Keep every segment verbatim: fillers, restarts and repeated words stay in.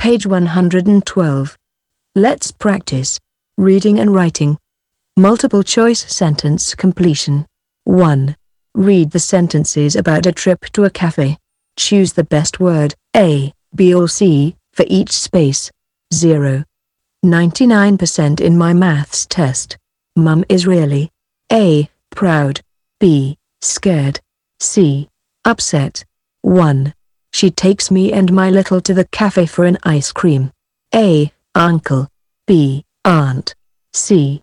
Page one hundred twelve. Let's practice. Reading and writing. Multiple choice sentence completion. one. Read the sentences about a trip to a cafe. Choose the best word, A, B or C, for each space. zero. ninety-nine percent in my maths test. Mum is really A, proud, B, scared, C, upset. one. She takes me and my little to the cafe for an ice cream. A, uncle, B, aunt, C,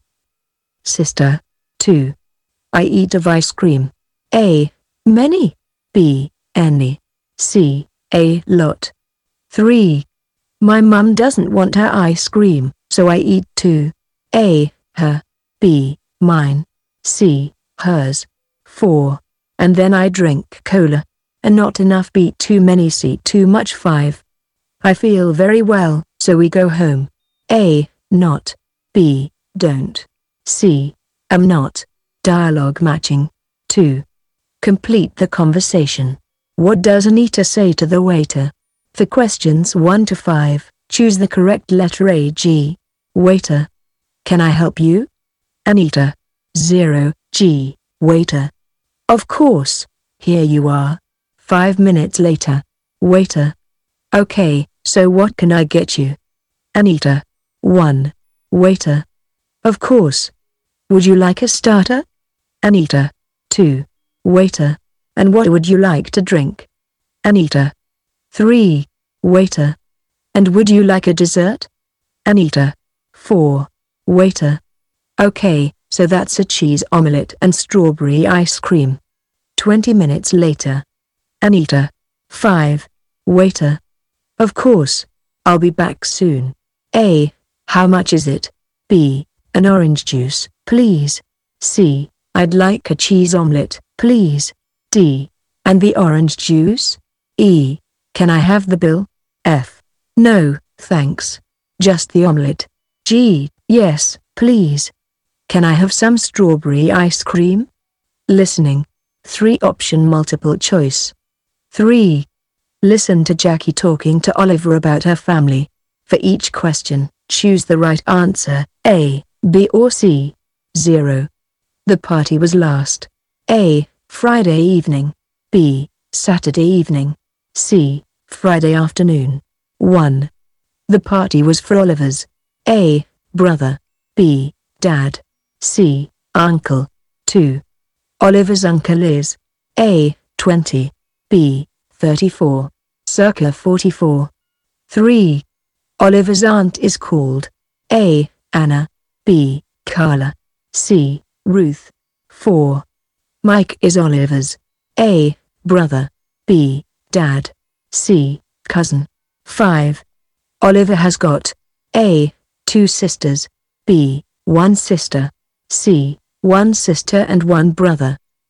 sister. two. I eat of ice cream. A, many, B, any, C, a lot. three. My mum doesn't want her ice cream, so I eat two. A, her, B, mine, C, hers. four. And then I drink cola. And not enough, B, too many, C, too much. five. I feel very well, so we go home. A, not, B, don't, C, am not. Dialogue matching. two. Complete the conversation. What does Anita say to the waiter? For questions one to five, choose the correct letter. A, G. Waiter. Can I help you? Anita. zero. G. Waiter. Of course. Here you are. Five minutes later. Waiter. Okay, so what can I get you? Anita. one. Waiter. Of course. Would you like a starter? Anita. two. Waiter. And what would you like to drink? Anita. three. Waiter. And would you like a dessert? Anita. four. Waiter. Okay, so that's a cheese omelette and strawberry ice cream. Twenty minutes later. Anita. five. Waiter. Of course. I'll be back soon. A. How much is it? B. An orange juice, please. C. I'd like a cheese omelette, please. D. And the orange juice? E. Can I have the bill? F. No, thanks. Just the omelette. G. Yes, please. Can I have some strawberry ice cream? Listening. three option multiple choice. three. Listen to Jackie talking to Oliver about her family. For each question, choose the right answer, A, B or C. zero. The party was last. A. Friday evening. B. Saturday evening. C. Friday afternoon. one. The party was for Oliver's A. brother. B. dad. C. uncle. two. Oliver's uncle is A. twenty. B. thirty-four. Circa forty-four. three. Oliver's aunt is called A. Anna. B. Carla. C. Ruth. four. Mike is Oliver's A. brother. B. dad. C. cousin. five. Oliver has got A. two sisters. B. one sister. C. one sister and one brother.